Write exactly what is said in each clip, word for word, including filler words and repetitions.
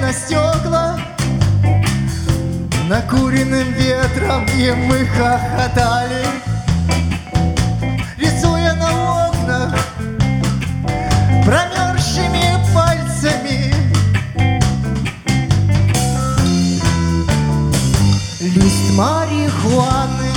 на стекла, накуренным ветром, и мы хохотали, рисуя на окнах промерзшими пальцами лист марихуаны.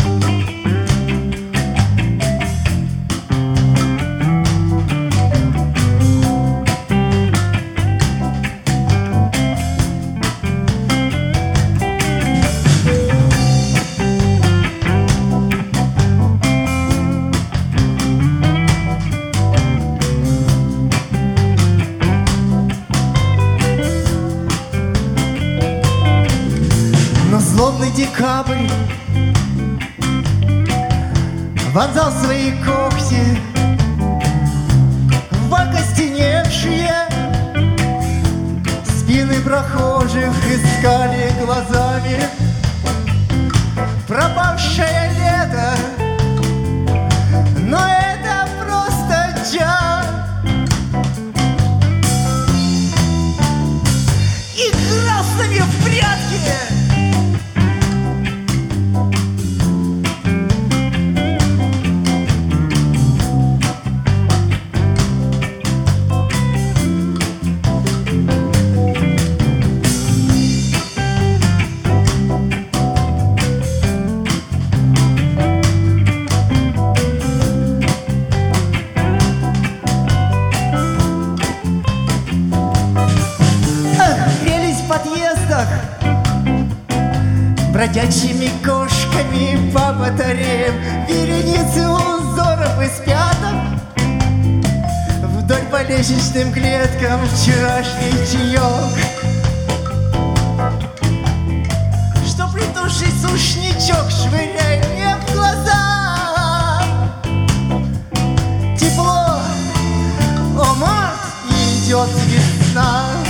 Злобный декабрь вонзал свои когти в окостеневшие спины прохожих, искали глазами пропавшее лето. Но это просто чар, играл с нами в прятки. Бродячими кошками по батареям, вереницы узоров из пяток, вдоль по лестничным клеткам вчерашний чаек, что притушить сушничок швыряет мне в глаза. Тепло, о, март, и идет весна.